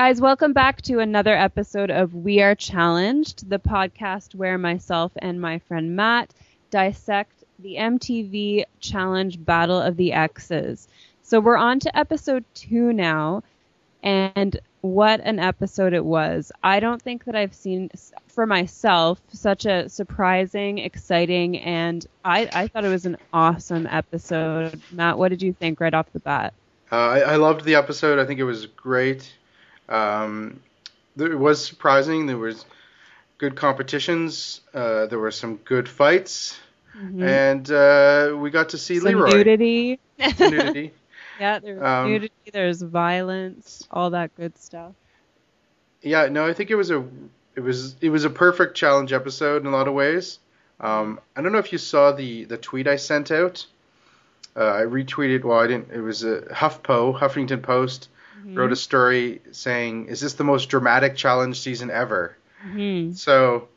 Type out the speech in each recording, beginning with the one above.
Guys, welcome back to another episode of We Are Challenged, the podcast where myself and my friend Matt dissect the MTV Challenge Battle of the Exes. So we're on to episode 2 now, and what an episode it was. I don't think that I've seen, for myself, such a surprising, exciting, and I thought it was an awesome episode. Matt, what did you think right off the bat? I loved the episode. I think it was great. It was surprising. There was good competitions. There were some good fights. Mm-hmm. And we got to see some Leroy. Nudity. Nudity. Yeah, there's nudity, there's violence, all that good stuff. Yeah, no, I think it was a perfect challenge episode in a lot of ways. I don't know if you saw the tweet I sent out. I retweeted. Well, I didn't. It was a Huffington Post wrote a story saying, "Is this the most dramatic challenge season ever?" Mm-hmm. So,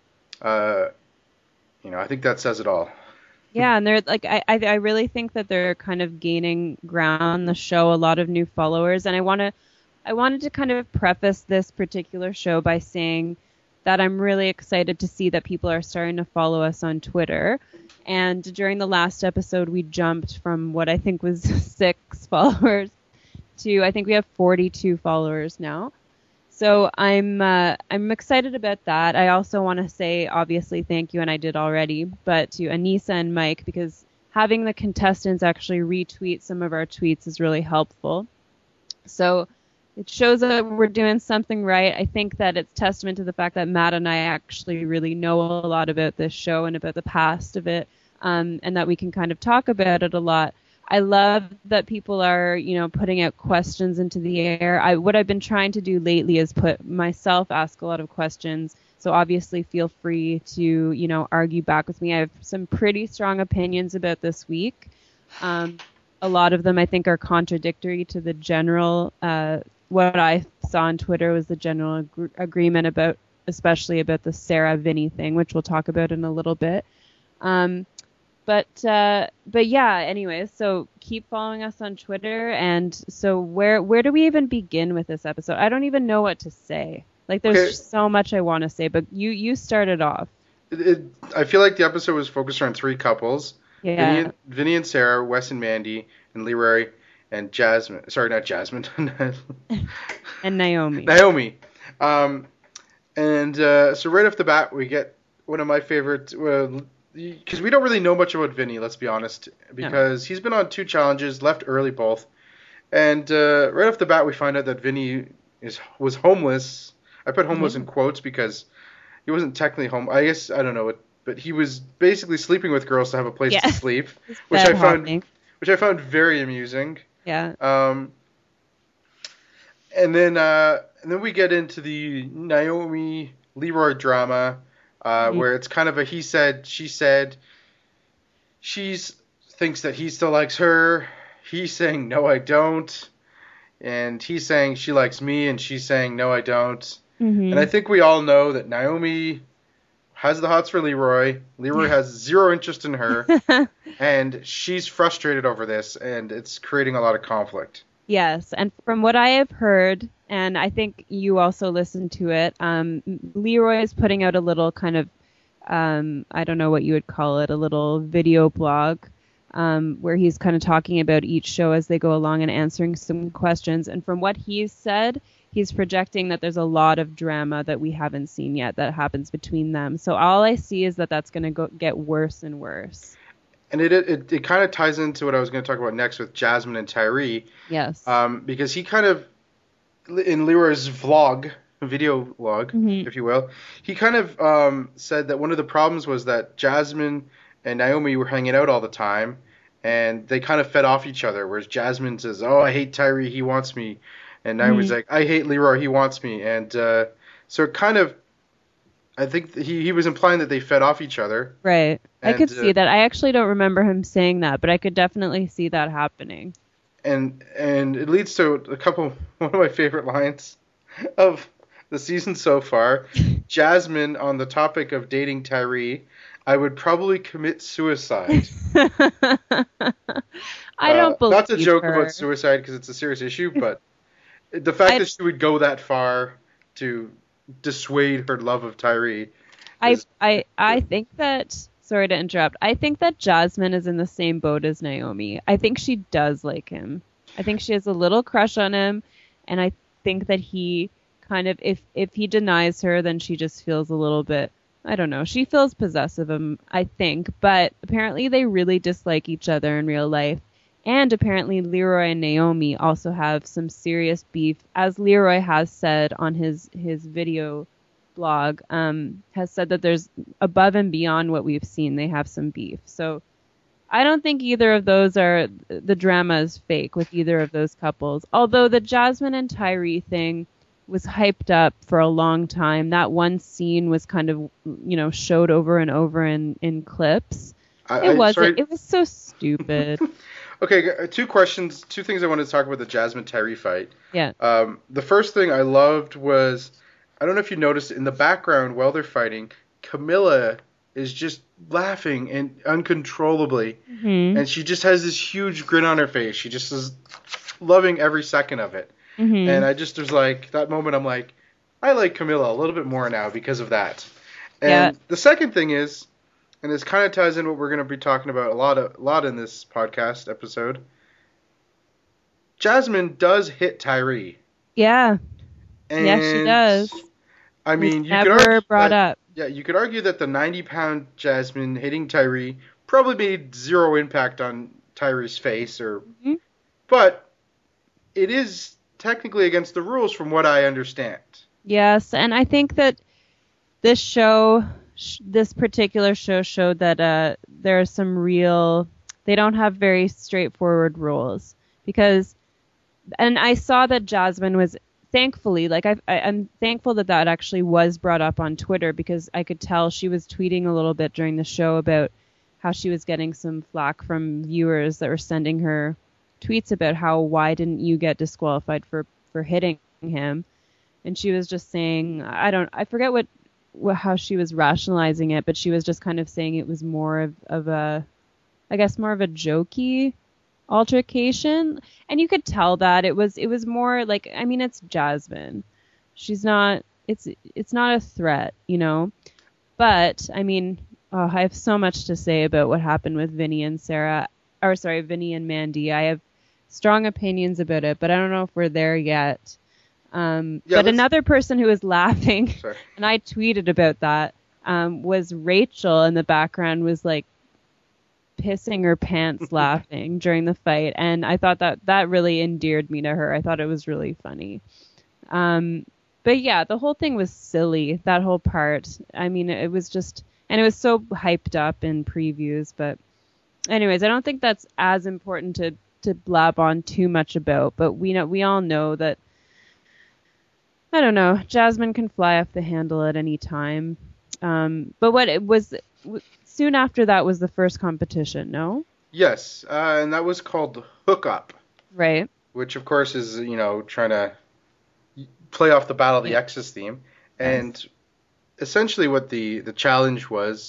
I think that says it all. Yeah, and they're like, I really think that they're kind of gaining ground. The show, a lot of new followers, and I wanted to kind of preface this particular show by saying that I'm really excited to see that people are starting to follow us on Twitter. And during the last episode, we jumped from what I think was 6 followers to I think we have 42 followers now. So I'm excited about that. I also want to say, obviously, thank you, and I did already, but to Anissa and Mike, because having the contestants actually retweet some of our tweets is really helpful. So it shows that we're doing something right. I think that it's testament to the fact that Matt and I actually really know a lot about this show and about the past of it, and that we can kind of talk about it a lot. I love that people are, putting out questions into the air. What I've been trying to do lately is ask a lot of questions. So obviously feel free to, argue back with me. I have some pretty strong opinions about this week. A lot of them I think are contradictory to the general, what I saw on Twitter was the general agreement especially about the Sarah Vinny thing, which we'll talk about in a little bit. But yeah, anyways, so keep following us on Twitter. And so where do we even begin with this episode? I don't even know what to say. Like, there's so much I want to say, but you started off. I feel like the episode was focused around 3 couples. Yeah. Vinny and Sarah, Wes and Mandy, and Leroy and Jasmine. Sorry, not Jasmine. And Naomi. Naomi. So right off the bat, we get one of my favorite... because we don't really know much about Vinny, let's be honest, because he's been on 2 challenges, left early both, and right off the bat we find out that Vinny was homeless. I put homeless in quotes because he wasn't technically home. I guess I don't know, but he was basically sleeping with girls to have a place to sleep, which I found very amusing. Yeah. And then we get into the Naomi Leroy drama. Where it's kind of a he said, she said. She thinks that he still likes her. He's saying, no, I don't. And he's saying she likes me, and she's saying, no, I don't. Mm-hmm. And I think we all know that Naomi has the hots for Leroy. Leroy has zero interest in her. And she's frustrated over this, and it's creating a lot of conflict. Yes, and from what I have heard, and I think you also listened to it, Leroy is putting out a little kind of, I don't know what you would call it, a little video blog, where he's kind of talking about each show as they go along and answering some questions. And from what he's said, he's projecting that there's a lot of drama that we haven't seen yet that happens between them. So all I see is that that's going to get worse and worse. And it kind of ties into what I was going to talk about next with Jasmine and Tyree. Yes. Because he kind of, in Leroy's video vlog, if you will, he kind of said that one of the problems was that Jasmine and Naomi were hanging out all the time, and they kind of fed off each other, whereas Jasmine says, oh, I hate Tyree, he wants me. And Naomi's like, I hate Leroy, he wants me. And so it kind of, I think he was implying that they fed off each other. Right. I could see that. I actually don't remember him saying that, but I could definitely see that happening. And it leads to one of my favorite lines of the season so far. Jasmine, on the topic of dating Tyree, I would probably commit suicide. I don't believe not to joke her. about suicide because it's a serious issue, but The fact that she would go that far to dissuade her love of Tyree. I think that, sorry to interrupt, I think that Jasmine is in the same boat as Naomi. I think she does like him. I think she has a little crush on him, and I think that he kind of, if he denies her, then she just feels a little bit, I don't know, she feels possessive of him, I think, but apparently they really dislike each other in real life. And apparently Leroy and Naomi also have some serious beef, as Leroy has said on his video blog, has said that there's above and beyond what we've seen, they have some beef. So I don't think either of those the drama is fake with either of those couples. Although the Jasmine and Tyree thing was hyped up for a long time. That one scene was kind of, showed over and over in clips. It was so stupid. Okay, two things I wanted to talk about the Jasmine Tyree fight. Yeah. The first thing I loved was, I don't know if you noticed, in the background while they're fighting, Camilla is just laughing and uncontrollably. Mm-hmm. And she just has this huge grin on her face. She just is loving every second of it. Mm-hmm. And I just was like, that moment I'm like, I like Camilla a little bit more now because of that. And the second thing is, and this kind of ties in what we're going to be talking about a lot in this podcast episode, Jasmine does hit Tyree. Yeah. And yes, she does. I mean, you never could argue brought up. Yeah, you could argue that the 90-pound Jasmine hitting Tyree probably made zero impact on Tyree's face, but it is technically against the rules from what I understand. Yes, and I think that this particular show showed that there are some they don't have very straightforward rules, and I saw that Jasmine was, thankfully, I'm thankful that actually was brought up on Twitter, because I could tell she was tweeting a little bit during the show about how she was getting some flack from viewers that were sending her tweets about why didn't you get disqualified for hitting him, and she was just saying, I forget how she was rationalizing it, but she was just kind of saying it was more of a jokey altercation, and you could tell that it was more like, I mean, it's Jasmine, she's not, it's not a threat, but I mean, I have so much to say about what happened with Vinny and Mandy. I have strong opinions about it, but I don't know if we're there yet. But another person who was laughing, and I tweeted about that, was Rachel in the background, was like pissing her pants laughing during the fight, and I thought that really endeared me to her. I thought it was really funny. But yeah, the whole thing was silly, that whole part. I mean, it was just, and it was so hyped up in previews, but anyways, I don't think that's as important to blab on too much about, but we all know that, I don't know, Jasmine can fly off the handle at any time. But what it was, soon after that was the first competition, no? Yes, and that was called Hook Up. Right. Which, of course, is, trying to play off the Battle of the Exes theme. And essentially what the challenge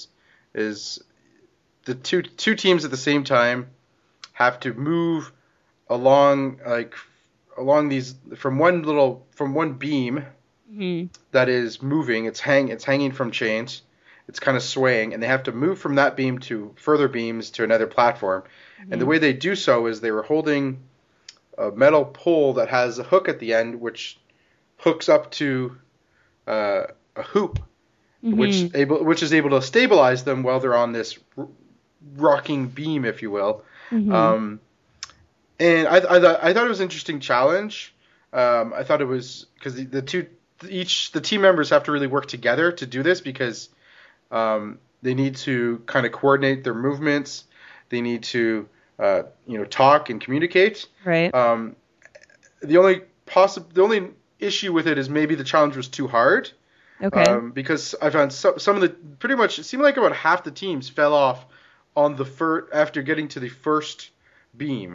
is the two teams at the same time have to move along these from one beam that is moving. It's hanging from chains. It's kind of swaying, and they have to move from that beam to further beams to another platform. And the way they do so is they were holding a metal pole that has a hook at the end, which hooks up to a hoop, which is able to stabilize them while they're on this rocking beam, if you will. And I thought it was an interesting challenge. I thought it was because the team members have to really work together to do this, because they need to kind of coordinate their movements. They need to talk and communicate. Right. The only issue with it is maybe the challenge was too hard. Okay. Because I found some of the, pretty much, it seemed like about half the teams fell off on after getting to the first beam.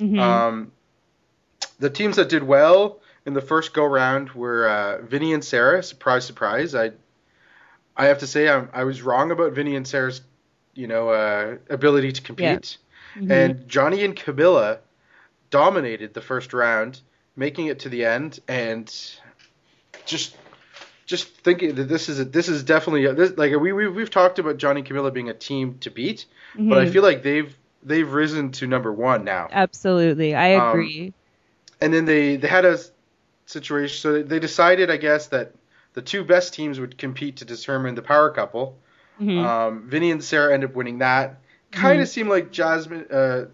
The teams that did well in the first go round were Vinny and Sarah. Surprise, surprise. I have to say I was wrong about Vinny and Sarah's ability to compete. And Johnny and Camilla dominated the first round, making it to the end, and just thinking that this is definitely like we've talked about Johnny and Camilla being a team to beat, but I feel like they've risen to number one now. Absolutely, I agree. And then they had a situation, so they decided, I guess, that the two best teams would compete to determine the power couple. Vinny and Sarah ended up winning that. Kind of seemed like Camilla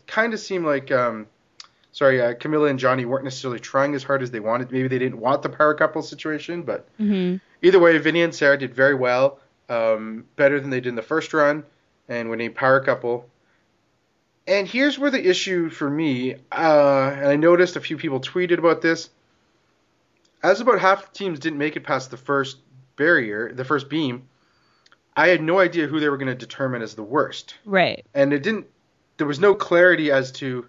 and Johnny weren't necessarily trying as hard as they wanted. Maybe they didn't want the power couple situation, but either way, Vinny and Sarah did very well, better than they did in the first run, and winning power couple. And here's where the issue for me, and I noticed a few people tweeted about this, as about half the teams didn't make it past the first barrier, the first beam, I had no idea who they were going to determine as the worst. Right. And there was no clarity as to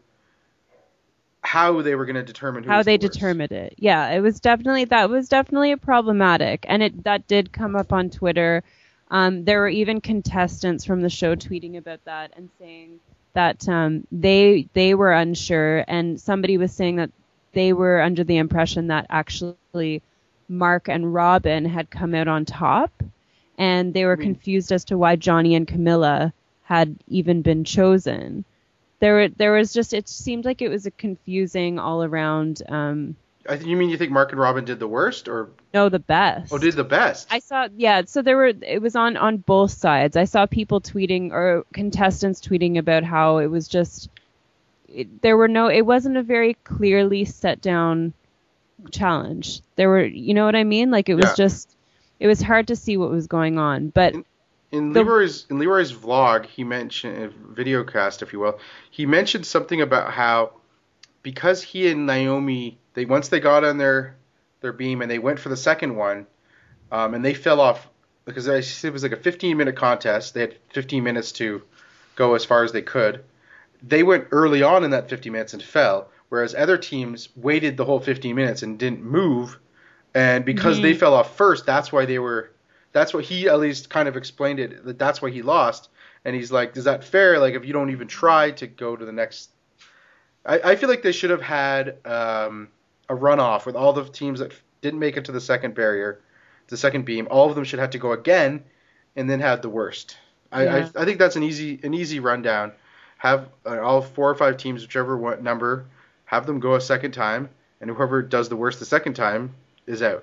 how they were going to determine who was the worst. Determined it. Yeah, that was definitely problematic, and that did come up on Twitter. There were even contestants from the show tweeting about that and saying that they were unsure, and somebody was saying that they were under the impression that actually Mark and Robin had come out on top, and they were confused as to why Johnny and Camilla had even been chosen. There was just, it seemed like it was a confusing all around. You think Mark and Robin did the worst, or no, the best? Oh, did the best? I saw, yeah. So it was on both sides. I saw people tweeting, or contestants tweeting, about how it was just, it wasn't a very clearly set down challenge. There were, you know what I mean? Like, it was just, it was hard to see what was going on. But in Leroy's vlog, he mentioned, video cast, if you will, he mentioned something about how, because he and Naomi, once they got on their beam and they went for the second one, and they fell off, because it was like a 15-minute contest. They had 15 minutes to go as far as they could. They went early on in that 15 minutes and fell, whereas other teams waited the whole 15 minutes and didn't move. And because they fell off first, that's what he at least kind of explained it. That's why he lost. And he's like, is that fair? Like, if you don't even try to go to the next, I feel like they should have had a runoff with all the teams that didn't make it to the second barrier, the second beam. All of them should have to go again, and then have the worst. I think that's an easy rundown. Have all 4 or 5 teams, whichever number, have them go a second time, and whoever does the worst the second time is out.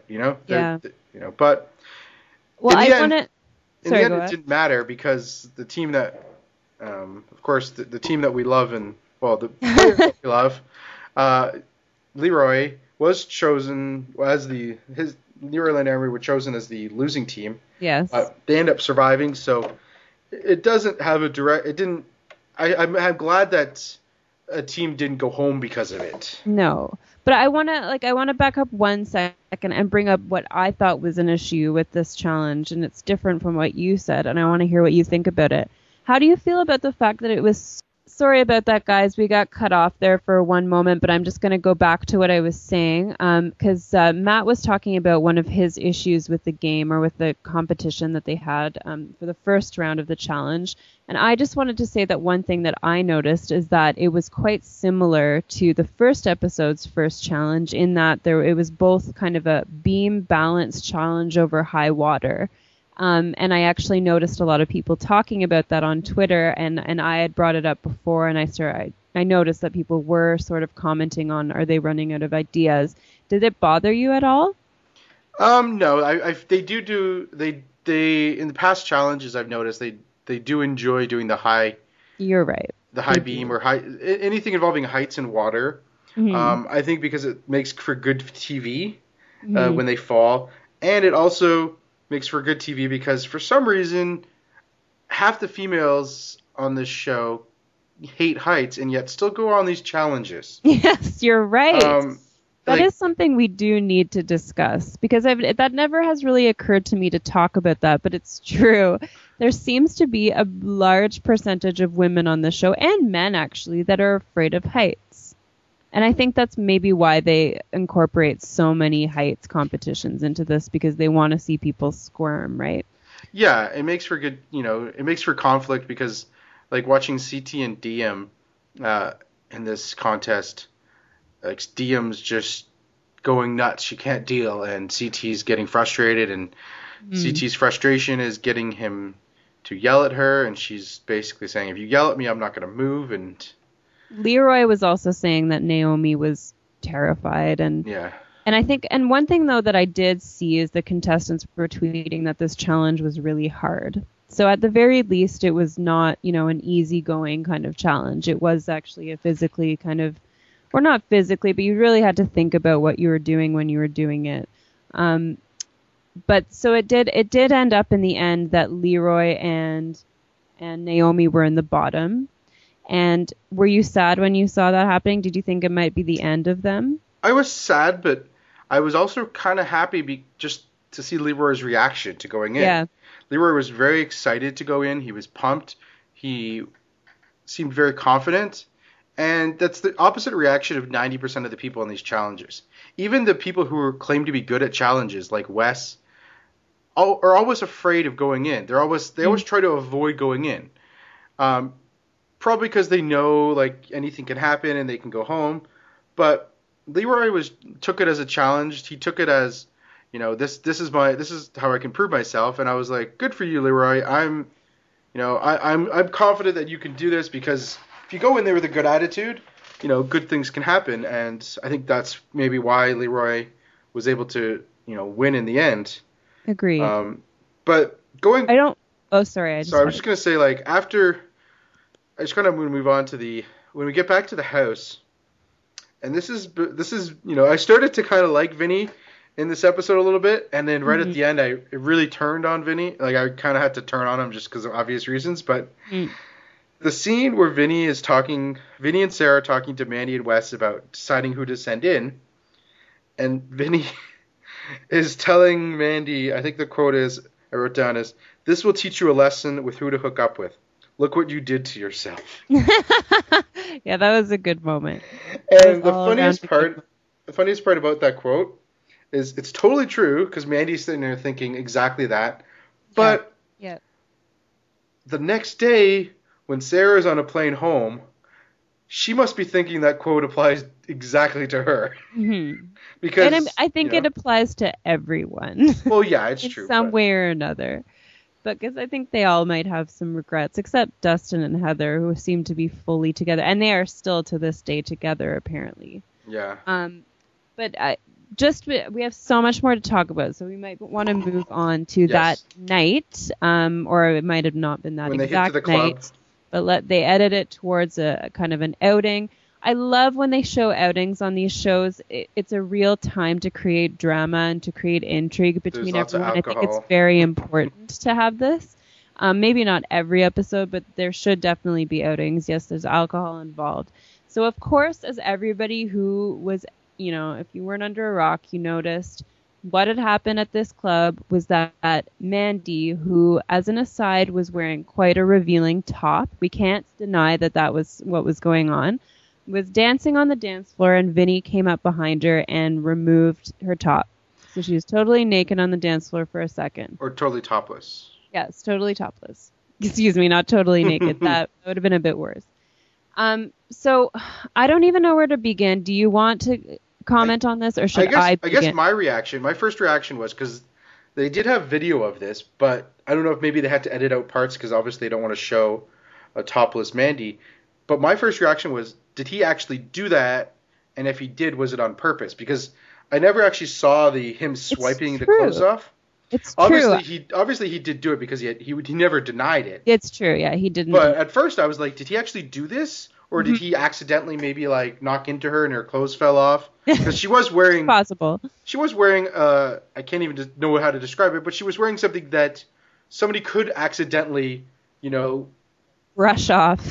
But well, in the end, it didn't matter, because the team that, of course, the team that we love, and the player that we love, Leroy was chosen as Leroy and Emery were chosen as the losing team. Yes. They end up surviving, so it doesn't have a direct. It didn't. I'm glad that a team didn't go home because of it. No, but I want to back up 1 second and bring up what I thought was an issue with this challenge, and it's different from what you said, and I want to hear what you think about it. How do you feel about the fact that it was? Sorry about that, guys. We got cut off there for one moment, but I'm just going to go back to what I was saying, because Matt was talking about one of his issues with the game, or with the competition that they had for the first round of the challenge. And I just wanted to say that one thing that I noticed is that it was quite similar to the first episode's first challenge, in that it was both kind of a beam balance challenge over high water. And I actually noticed a lot of people talking about that on Twitter, and I had brought it up before, and I noticed that people were sort of commenting on, are they running out of ideas? Did it bother you at all? No, they in the past challenges I've noticed they do enjoy doing the high. You're right. The high beam, or anything involving heights and water. I think because it makes for good TV when they fall, and it also makes for good TV because for some reason half the females on this show hate heights and yet still go on these challenges. Yes, you're right. That is something we do need to discuss, because that never has really occurred to me to talk about that, but it's true. There seems to be a large percentage of women on the show, and men actually, that are afraid of heights. And I think that's maybe why they incorporate so many heights competitions into this, because they want to see people squirm, right? Yeah, it makes for good, it makes for conflict, because like watching CT and Diem in this contest, like Diem's just going nuts. She can't deal, and CT's getting frustrated, and CT's frustration is getting him to yell at her, and she's basically saying, if you yell at me, I'm not going to move. And Leroy was also saying that Naomi was terrified, and yeah. And I think, and one thing though that I did see is the contestants were tweeting that this challenge was really hard. So at the very least, it was not, an easygoing kind of challenge. It was actually a physically kind of, or not physically, but you really had to think about what you were doing when you were doing it. But so it did end up in the end that Leroy and Naomi were in the bottom. And were you sad when you saw that happening? Did you think it might be the end of them? I was sad, but I was also kind of happy just to see Leroy's reaction to going in. Yeah. Leroy was very excited to go in. He was pumped. He seemed very confident. And that's the opposite reaction of 90% of the people in these challenges. Even the people who claim to be good at challenges, like Wes, are always afraid of going in. They always try to avoid going in. Probably because they know like anything can happen and they can go home. But Leroy took it as a challenge. He took it as, this is how I can prove myself. And I was like, good for you, Leroy. I'm confident that you can do this, because if you go in there with a good attitude, good things can happen. And I think that's maybe why Leroy was able to, win in the end. Agreed. But going. Oh, sorry. I was just gonna say, like, after. I just kind of want to move on to when we get back to the house. And this is I started to kind of like Vinny in this episode a little bit, and then right at the end, it really turned on Vinny. Like, I kind of had to turn on him just because of obvious reasons. But the scene where Vinny and Sarah are talking to Mandy and Wes about deciding who to send in, and Vinny is telling Mandy, I think the quote I wrote down is, "This will teach you a lesson with who to hook up with. Look what you did to yourself." Yeah, that was a good moment. And the funniest part about that quote is it's totally true, because Mandy's sitting there thinking exactly that. But the next day, when Sarah's on a plane home, she must be thinking that quote applies exactly to her. Mm-hmm. Because, and I think it applies to everyone. Well, yeah, it's in true. Some way or another. But because I think they all might have some regrets, except Dustin and Heather, who seem to be fully together. And they are still to this day together, apparently. Yeah. But we have so much more to talk about, so we might want to move on to that night, or it might have not been that exact night. But they edit it towards a kind of an outing. I love when they show outings on these shows. It's a real time to create drama and to create intrigue between everyone. I think it's very important to have this. Maybe not every episode, but there should definitely be outings. Yes, there's alcohol involved. So, of course, as everybody who was, if you weren't under a rock, you noticed what had happened at this club was that Mandy, who, as an aside, was wearing quite a revealing top. We can't deny that was what was going on. Was dancing on the dance floor, and Vinny came up behind her and removed her top. So she was totally naked on the dance floor for a second. Or totally topless. Yes, totally topless. Excuse me, not totally naked. That would have been a bit worse. So I don't even know where to begin. Do you want to comment on this, or should I begin? I guess my first reaction was, because they did have video of this, but I don't know if maybe they had to edit out parts because obviously they don't want to show a topless Mandy. But my first reaction was, did he actually do that? And if he did, was it on purpose? Because I never actually saw him swiping the clothes off. It's true. Obviously, he did do it, because he never denied it. It's true, yeah, he didn't. But at first I was like, did he actually do this? Or did he accidentally maybe like knock into her and her clothes fell off? Because she was wearing... It's possible. She was wearing, I can't even know how to describe it, but she was wearing something that somebody could accidentally, brush off.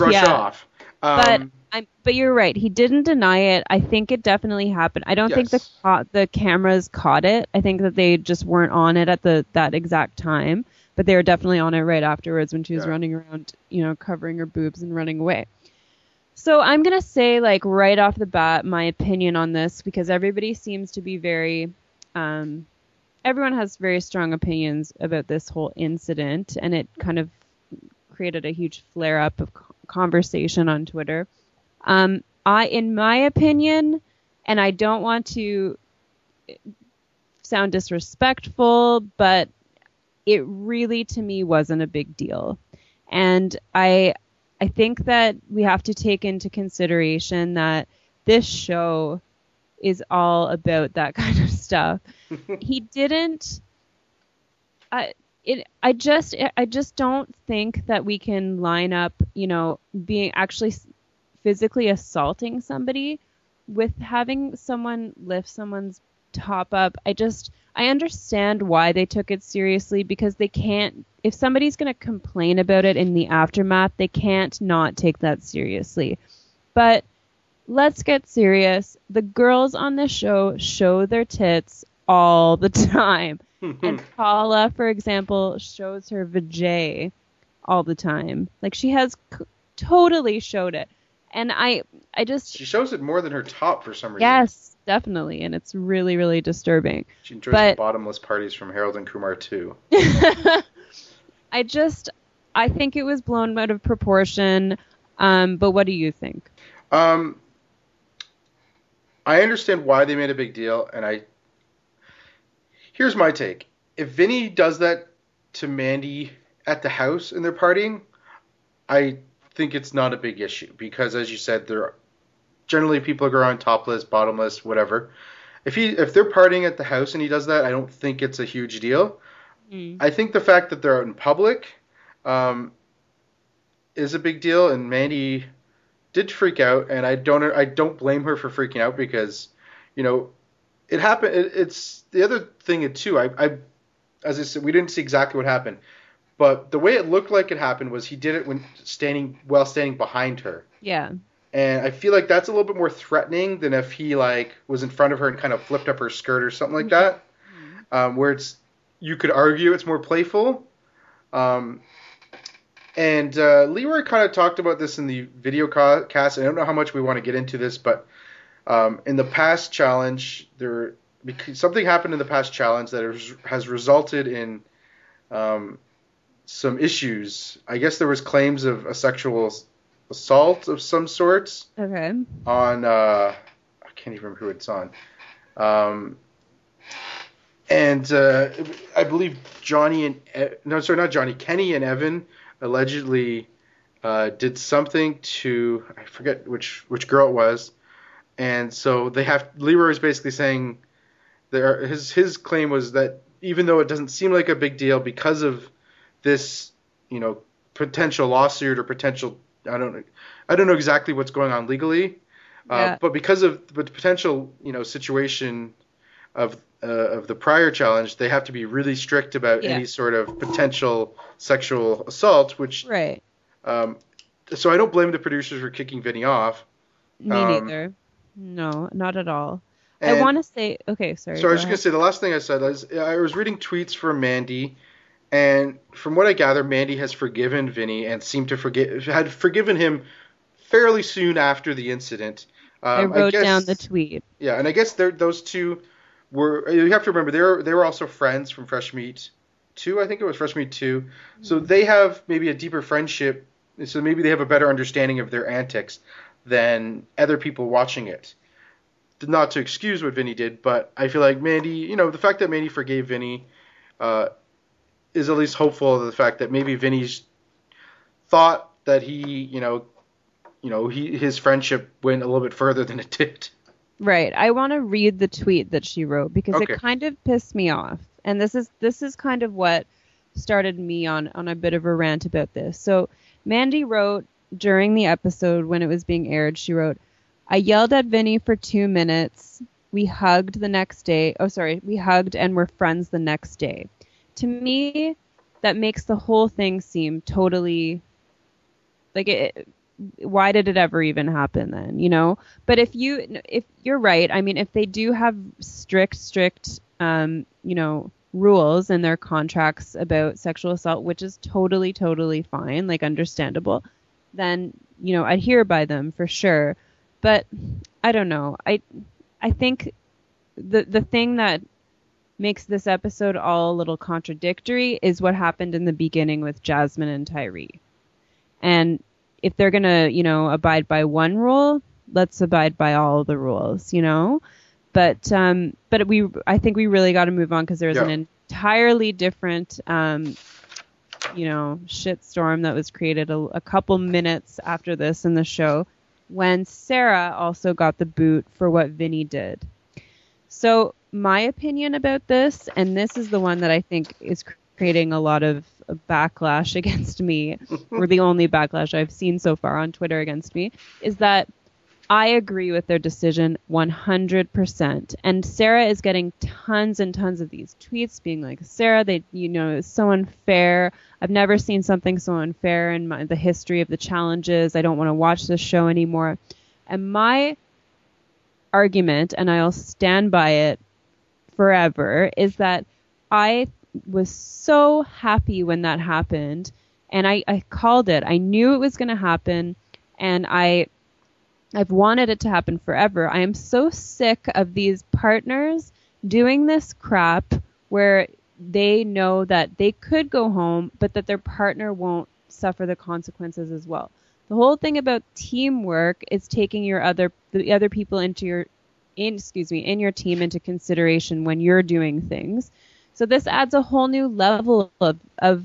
But you're right. He didn't deny it. I think it definitely happened. I don't think the cameras caught it. I think that they just weren't on it at that exact time. But they were definitely on it right afterwards when she was running around, covering her boobs and running away. So I'm going to say, like, right off the bat, my opinion on this, because everybody seems to be very... everyone has very strong opinions about this whole incident, and it kind of created a huge flare-up of conversation on Twitter. In my opinion, and I don't want to sound disrespectful, but it really, to me, wasn't a big deal. And I think that we have to take into consideration that this show is all about that kind of stuff. He didn't. I just don't think that we can line up, being actually physically assaulting somebody with having someone lift someone's top up. I understand why they took it seriously, because they can't, if somebody's going to complain about it in the aftermath, they can't not take that seriously. But let's get serious. The girls on the show their tits all the time. And Paula, for example, shows her vajay all the time. Like, she has totally showed it. And I just... She shows it more than her top for some reason. Yes, definitely. And it's really, really disturbing. She enjoys the bottomless parties from Harold and Kumar too. I think it was blown out of proportion. But what do you think? I understand why they made a big deal, and here's my take. If Vinny does that to Mandy at the house and they're partying, I think it's not a big issue, because, as you said, generally people go around topless, bottomless, whatever. If they're partying at the house and he does that, I don't think it's a huge deal. I think the fact that they're out in public is a big deal, and Mandy did freak out, and I don't blame her for freaking out, because, it happened. It's the other thing too. As I said, we didn't see exactly what happened, but the way it looked like it happened was he did it while standing behind her. Yeah. And I feel like that's a little bit more threatening than if he was in front of her and kind of flipped up her skirt or something like that. Where you could argue it's more playful. And Leroy kind of talked about this in the video cast. I don't know how much we want to get into this, but in the past challenge, something happened in the past challenge that has resulted in some issues. I guess there was claims of a sexual assault of some sorts. Okay. On I can't even remember who it's on. And I believe Kenny and Evan allegedly did something to, I forget which girl it was. And so Leroy is basically saying his claim was that even though it doesn't seem like a big deal because of this, potential lawsuit or potential, I don't know exactly what's going on legally, but because of the potential, situation of the prior challenge, they have to be really strict about any sort of potential sexual assault, which right. So I don't blame the producers for kicking Vinny off. Me neither. No, not at all. I want to say, okay, sorry. So I was just going to say, the last thing I said is I was reading tweets from Mandy, and from what I gather, Mandy has forgiven Vinny and seemed to had forgiven him fairly soon after the incident. I wrote down the tweet. Yeah, and I guess those two were, you have to remember, they were also friends from Fresh Meat 2, I think it was Fresh Meat 2. Mm-hmm. So they have maybe a deeper friendship, so maybe they have a better understanding of their antics than other people watching it. Not to excuse what Vinny did, but I feel like Mandy, the fact that Mandy forgave Vinny is at least hopeful of the fact that maybe Vinny's thought that his friendship went a little bit further than it did. Right. I want to read the tweet that she wrote because it kind of pissed me off. And this is kind of what started me on a bit of a rant about this. So Mandy wrote during the episode when it was being aired, she wrote, "I yelled at Vinny for 2 minutes. We hugged the next day. Oh, sorry. We hugged and were friends the next day." To me, that makes the whole thing seem totally like it. Why did it ever even happen then? But if you're right, I mean, if they do have strict, rules in their contracts about sexual assault, which is totally, totally fine, like understandable, then, adhere by them for sure. But I don't know. I think the thing that makes this episode all a little contradictory is what happened in the beginning with Jasmine and Tyree. And if they're going to, abide by one rule, let's abide by all the rules, I think we really got to move on because there's Yeah. an entirely different shitstorm that was created a couple minutes after this in the show when Sarah also got the boot for what Vinny did. So my opinion about this, and this is the one that I think is creating a lot of backlash against me, or the only backlash I've seen so far on Twitter against me, is that I agree with their decision 100%. And Sarah is getting tons and tons of these tweets being like, Sarah, it's so unfair. I've never seen something so unfair in the history of the challenges. I don't want to watch this show anymore. And my argument, and I'll stand by it forever, is that I was so happy when that happened. And I called it. I knew it was going to happen. And I've wanted it to happen forever. I am so sick of these partners doing this crap where they know that they could go home, but that their partner won't suffer the consequences as well. The whole thing about teamwork is taking the other people in your team into consideration when you're doing things. So this adds a whole new level of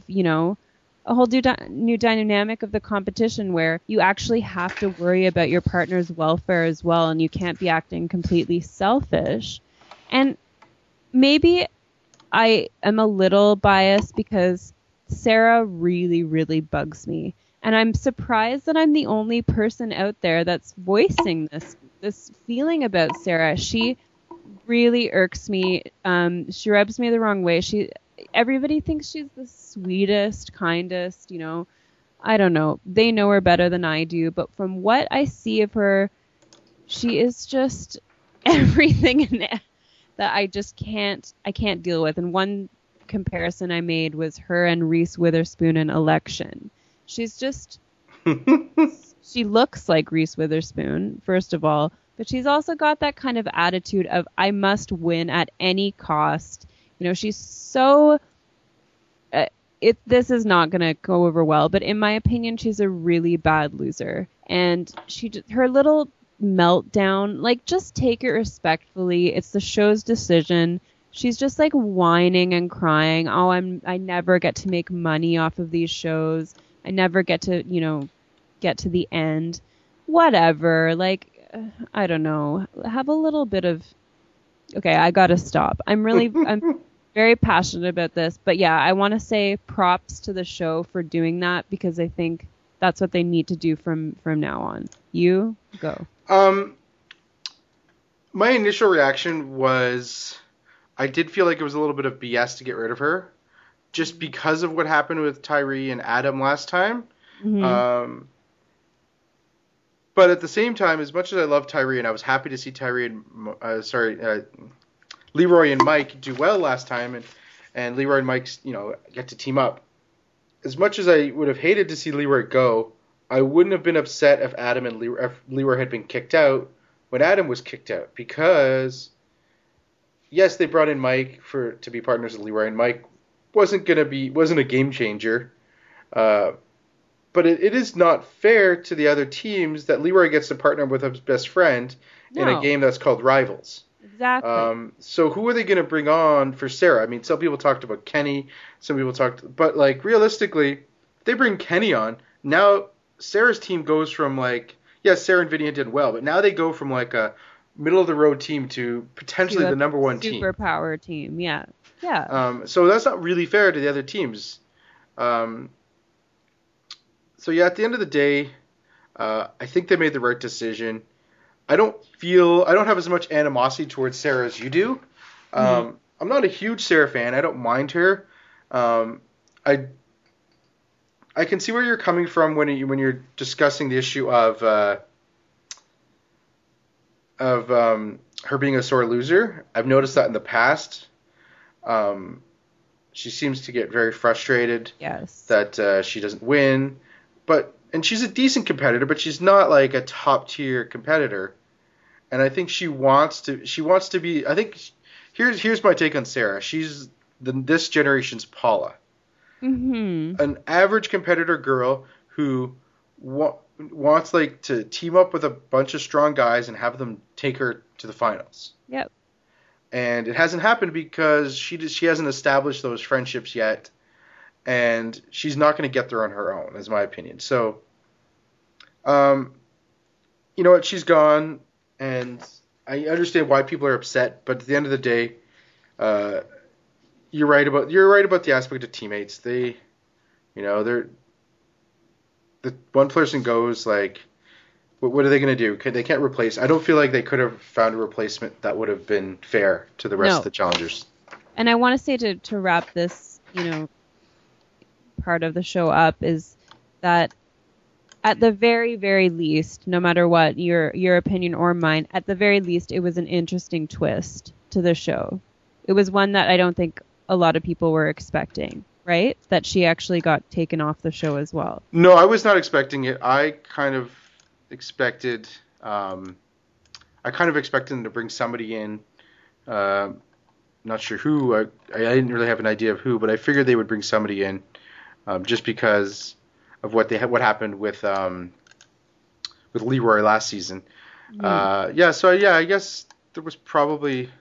a whole new dynamic of the competition where you actually have to worry about your partner's welfare as well, and you can't be acting completely selfish. And maybe I am a little biased because Sarah really, really bugs me. And I'm surprised that I'm the only person out there that's voicing this feeling about Sarah. She really irks me. She rubs me the wrong way. Everybody thinks she's the sweetest, kindest, I don't know. They know her better than I do. But from what I see of her, she is just everything in it that I can't deal with. And one comparison I made was her and Reese Witherspoon in Election. She's just, she looks like Reese Witherspoon, first of all, but she's also got that kind of attitude of, I must win at any cost. She's so, this is not going to go over well, but in my opinion, she's a really bad loser. And her little meltdown, just take it respectfully. It's the show's decision. She's just whining and crying. Oh, I never get to make money off of these shows. I never get to, get to the end. Whatever. I don't know. Have a little bit of, okay, I got to stop. I'm very passionate about this, but yeah, I want to say props to the show for doing that because I think that's what they need to do from now on. You go. My initial reaction was I did feel like it was a little bit of BS to get rid of her just because of what happened with Tyree and Adam last time. Mm-hmm. But at the same time, as much as I love Tyree and I was happy to see Leroy and Mike do well last time, and Leroy and Mike, get to team up. As much as I would have hated to see Leroy go, I wouldn't have been upset if Leroy had been kicked out when Adam was kicked out, because yes, they brought in Mike to be partners with Leroy, and Mike wasn't a game changer. But it is not fair to the other teams that Leroy gets to partner with his best friend in a game that's called Rivals. Exactly. So who are they going to bring on for Sarah? I mean, some people talked about Kenny. Some people but realistically, if they bring Kenny on, now Sarah's team goes from Sarah and Vinny did well, but now they go from a middle of the road team to potentially the number one team. Superpower team, yeah. Yeah. So that's not really fair to the other teams. So yeah, at the end of the day, I think they made the right decision. I don't have as much animosity towards Sarah as you do. I'm not a huge Sarah fan. I don't mind her. I can see where you're coming from when you're discussing the issue of her being a sore loser. I've noticed that in the past. She seems to get very frustrated. Yes. That she doesn't win. And she's a decent competitor, but she's not a top tier competitor. And I think she wants to be. I think here's my take on Sarah. She's this generation's Paula. Mm-hmm. An average competitor girl who wants to team up with a bunch of strong guys and have them take her to the finals. Yep. and it hasn't happened because she hasn't established those friendships yet, and she's not going to get there on her own, is my opinion. So, you know what? She's gone, and I understand why people are upset, but at the end of the day, uh, you're right about the aspect of teammates. They, you know, the one person goes, like, what are they going to do? They can't replace. I don't feel like they could have found a replacement that would have been fair to the rest of the challengers. And I want to say to wrap this, part of the show up is that at the very, very least, no matter what your opinion or mine, at the very least, it was an interesting twist to the show. It was one that I don't think a lot of people were expecting, right? That she actually got taken off the show as well. No, I was not expecting it. I kind of expected them to bring somebody in. Not sure who. I didn't really have an idea of who, but I figured they would bring somebody in, just because of what happened with Leroy last season. Mm-hmm. I guess there was probably.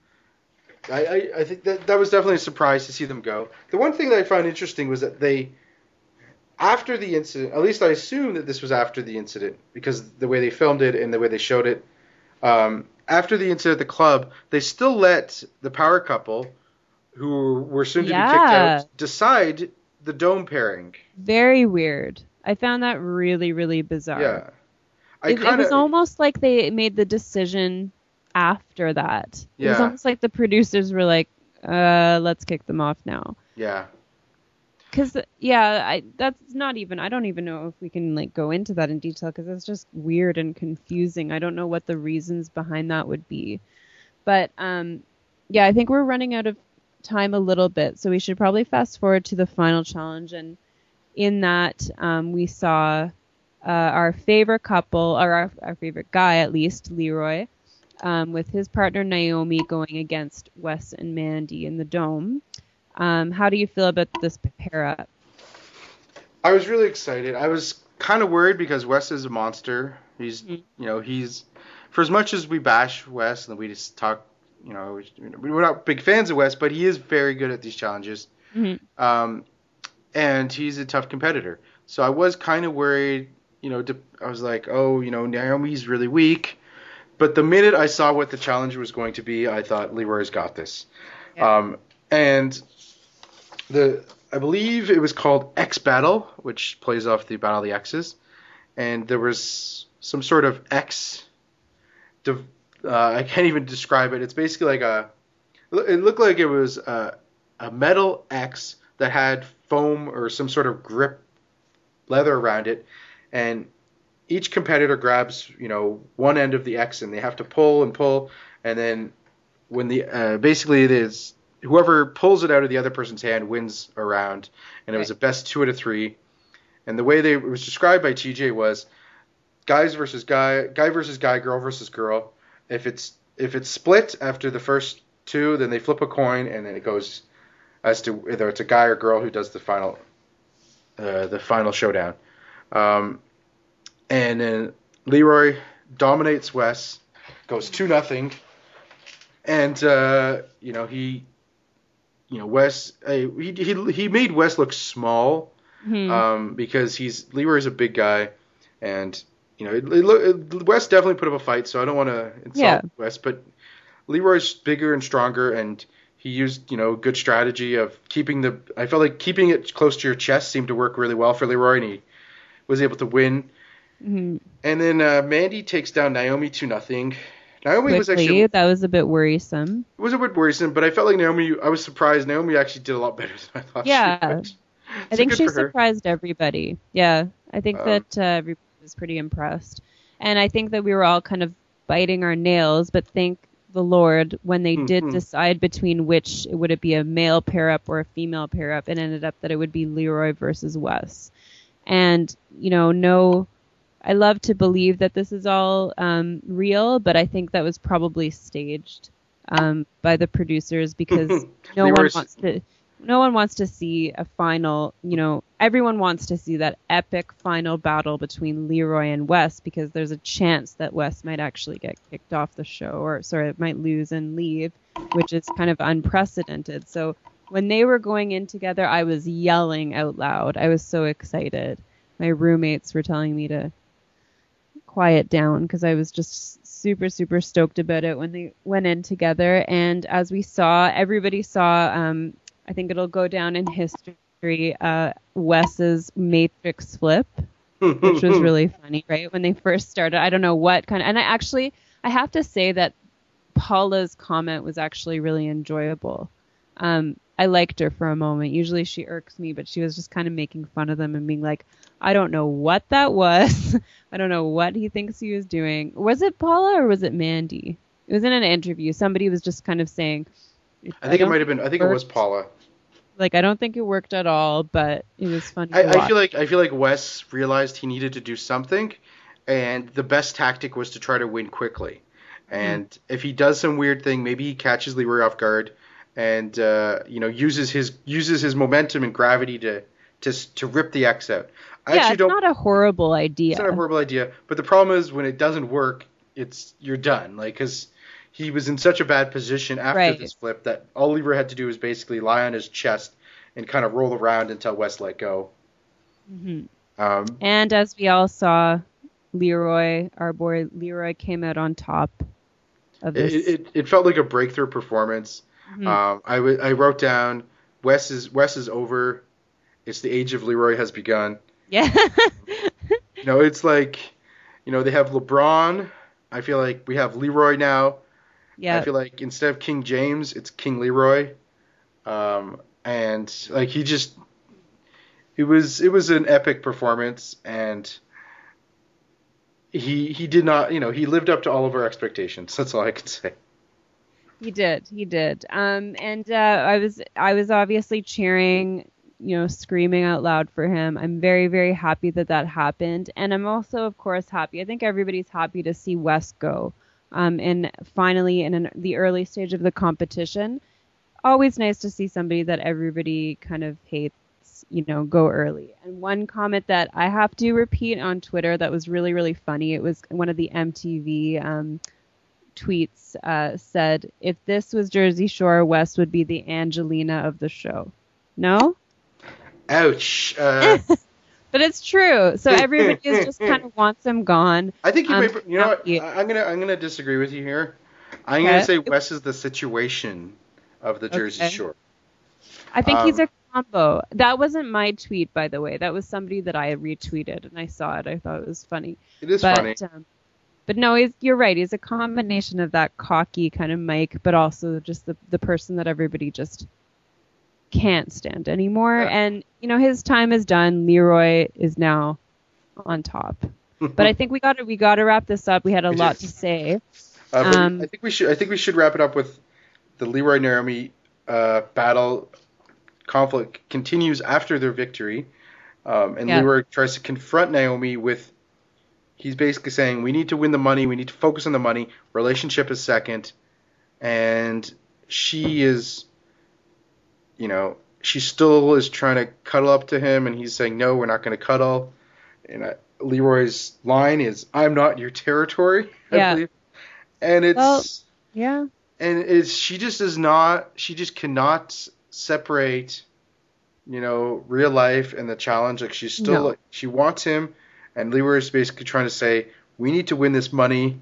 I think that was definitely a surprise to see them go. The one thing that I found interesting was that after the incident, at least I assume that this was after the incident because the way they filmed it and the way they showed it. After the incident at the club, they still let the power couple, who were soon to be kicked out, decide the dome pairing. Very weird. I found that really, really bizarre. Yeah. It was almost like they made the decision after that. It was almost like the producers were like, let's kick them off now. Yeah. Because, that's not even, I don't even know if we can go into that in detail because it's just weird and confusing. I don't know what the reasons behind that would be. But, I think we're running out of time a little bit, so we should probably fast forward to the final challenge. And in that, we saw our favorite couple, or our favorite guy at least, Leroy, with his partner Naomi going against Wes and Mandy in the dome. How do you feel about this pair up? I was really excited. I was kind of worried because Wes is a monster. He's, he's, for as much as we bash Wes and we just talk, we're not big fans of Wes, but he is very good at these challenges. Mm-hmm. And he's a tough competitor. So I was kind of worried, I was like, Naomi's really weak. But the minute I saw what the challenge was going to be, I thought Leroy's got this. Yeah. And I believe it was called X Battle, which plays off the Battle of the X's, and there was some sort of X. I can't even describe it. It's basically it looked like it was a metal X that had foam or some sort of grip leather around it, and each competitor grabs one end of the X and they have to pull, and then when basically it is. Whoever pulls it out of the other person's hand wins a round, and it was a best 2 out of 3. And the way it was described by TJ was guys versus guy versus guy, girl versus girl. If it's split after the first 2, then they flip a coin, and then it goes as to whether it's a guy or girl who does the final showdown. And then Leroy dominates Wes, goes 2-0, and Wes, he made Wes look small, because Leroy's a big guy, and Wes definitely put up a fight, so I don't want to insult Wes, but Leroy's bigger and stronger, and he used good strategy of I felt like keeping it close to your chest seemed to work really well for Leroy, and he was able to win. Mm-hmm. And then Mandy takes down Naomi 2-0. Naomi was actually... That was a bit worrisome. It was a bit worrisome, but I felt like I was surprised. Naomi actually did a lot better than I thought she would. I think she surprised everybody. Yeah, I think that everybody was pretty impressed. And I think that we were all kind of biting our nails, but thank the Lord, when they did decide between which, would it be a male pair-up or a female pair-up, it ended up that it would be Leroy versus Wes. And, I love to believe that this is all real, but I think that was probably staged by the producers because no one wants to see a final. Everyone wants to see that epic final battle between Leroy and Wes because there's a chance that Wes might actually get kicked off the show, or might lose and leave. which is kind of unprecedented. So when they were going in together, I was yelling out loud. I was so excited. My roommates were telling me to quiet down because I was just super, super stoked about it when they went in together. And as we saw, everybody saw, I think it'll go down in history, Wes's Matrix flip, which was really funny, right? When they first started, I don't know what kind of, and I have to say that Paula's comment was actually really enjoyable. I liked her for a moment. Usually she irks me, but she was just kind of making fun of them and being like, I don't know what that was. I don't know what he thinks he was doing. Was it Paula or was it Mandy? It was in an interview. Somebody was just kind of saying. I think it was Paula. Like, I don't think it worked at all, but it was funny. I feel like Wes realized he needed to do something, and the best tactic was to try to win quickly. And if he does some weird thing, maybe he catches Leroy off guard, and uses his momentum and gravity to rip the X out. It's not a horrible idea. It's not a horrible idea, but the problem is when it doesn't work, you're done. Like, because he was in such a bad position after this flip that all Leroy had to do was basically lie on his chest and kind of roll around until Wes let go. Mm-hmm. And as we all saw, our boy Leroy came out on top of this. It felt like a breakthrough performance. Mm-hmm. I wrote down Wes is over. It's the age of Leroy has begun. Yeah. It's like, they have LeBron. I feel like we have Leroy now. Yeah. I feel like instead of King James, it's King Leroy. And like it was an epic performance, and he did not, he lived up to all of our expectations. That's all I can say. He did. And I was obviously cheering, screaming out loud for him. I'm very, very happy that happened. And I'm also, of course, happy. I think everybody's happy to see Wes go. And finally, in the early stage of the competition, always nice to see somebody that everybody kind of hates, go early. And one comment that I have to repeat on Twitter that was really, really funny. It was one of the MTV tweets said, if this was Jersey Shore, Wes would be the Angelina of the show. No? Ouch. But it's true. So everybody just kind of wants him gone. I think what? I'm gonna disagree with you here. I'm gonna say Wes is the situation of the Jersey Shore. I think he's a combo. That wasn't my tweet, by the way. That was somebody that I retweeted, and I saw it. I thought it was funny. It is funny. But no, you're right. He's a combination of that cocky kind of Mike, but also just the person that everybody just can't stand anymore. Yeah. And, his time is done. Leroy is now on top. But I think we got to wrap this up. We had a lot to say. I think we should wrap it up with the Leroy Naomi battle. Conflict continues after their victory, and Leroy tries to confront Naomi with. He's basically saying we need to win the money. We need to focus on the money. Relationship is second, and she is. She still is trying to cuddle up to him, and he's saying, no, we're not going to cuddle. And Leroy's line is, I'm not your territory, I believe. And it's... yeah. And she just cannot separate, real life and the challenge. Like, she's still, she wants him, and Leroy's basically trying to say, we need to win this money,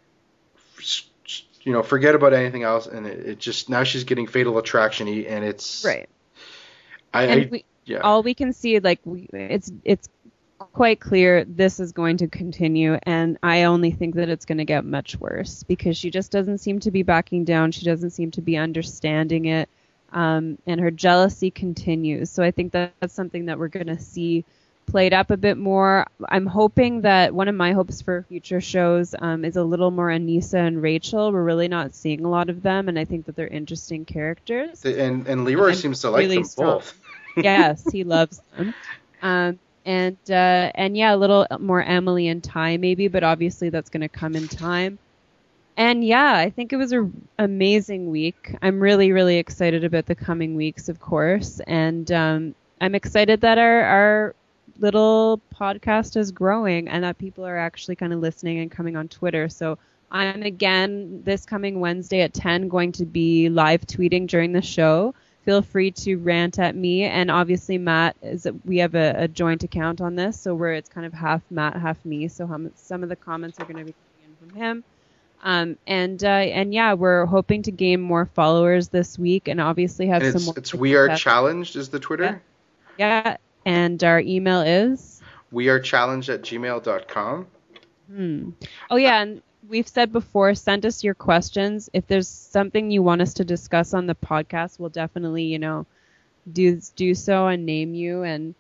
forget about anything else, and it just, now she's getting Fatal Attraction-y, and it's... Right. All we can see, it's quite clear this is going to continue, and I only think that it's going to get much worse because she just doesn't seem to be backing down. She doesn't seem to be understanding it, and her jealousy continues. So I think that's something that we're going to see played up a bit more. I'm hoping that one of my hopes for future shows is a little more Anissa and Rachel. We're really not seeing a lot of them, and I think that they're interesting characters. And Leroy seems to like them both. Yes, he loves them. And a little more Emily and Ty maybe, but obviously that's going to come in time. And I think it was an amazing week. I'm really, really excited about the coming weeks, of course, and I'm excited that our little podcast is growing and that people are actually kind of listening and coming on Twitter. So I'm again this coming Wednesday at 10 going to be live tweeting during the show. Feel free to rant at me, and obviously Matt we have a joint account on this, so where it's kind of half Matt, half me. So some of the comments are going to be coming in from him. And yeah, we're hoping to gain more followers this week, and obviously have some more. It's We Are Challenged is the Twitter. Yeah, and our email is wearechallenged@gmail.com. Oh yeah, and we've said before, send us your questions. If there's something you want us to discuss on the podcast, we'll definitely, do so and name you. And,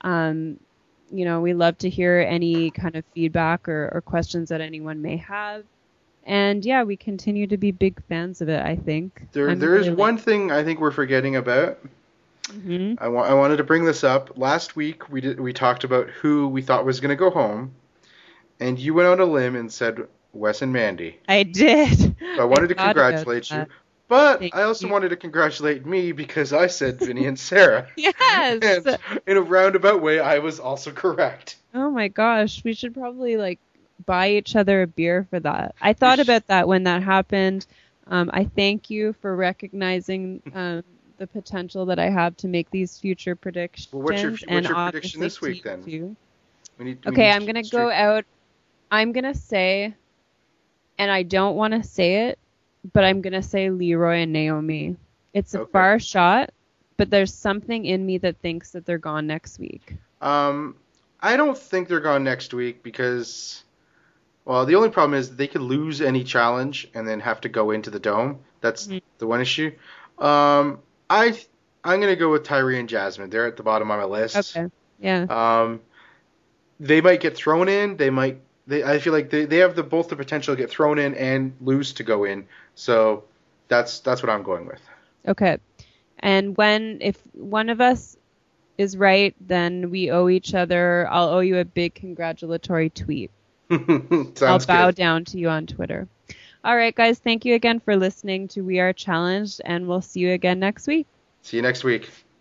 we love to hear any kind of feedback or questions that anyone may have. And yeah, we continue to be big fans of it, I think. There is one thing I think we're forgetting about. Mm-hmm. I wanted to bring this up. Last week we talked about who we thought was going to go home, and you went on a limb and said Wes and Mandy. I did. So I wanted to congratulate you. But Thank I also you. wanted to congratulate me because I said Vinny and Sarah. Yes. And in a roundabout way, I was also correct. Oh my gosh, we should probably buy each other a beer for that. I thought about that when that happened. I thank you for recognizing the potential that I have to make these future predictions. Well, what's your prediction this week then? I'm going to go out. I'm going to say, and I don't want to say it, but I'm going to say Leroy and Naomi. It's a far shot, but there's something in me that thinks that they're gone next week. I don't think they're gone next week because, well, the only problem is they could lose any challenge and then have to go into the dome. That's the one issue. I'm going to go with Tyree and Jasmine. They're at the bottom of my list. Okay. Yeah. They might get thrown in. I feel like they have both the potential to get thrown in and lose to go in. So that's what I'm going with. Okay. And if one of us is right, then we owe each other. I'll owe you a big congratulatory tweet. I'll bow down to you on Twitter. All right, guys. Thank you again for listening to We Are Challenged, and we'll see you again next week. See you next week.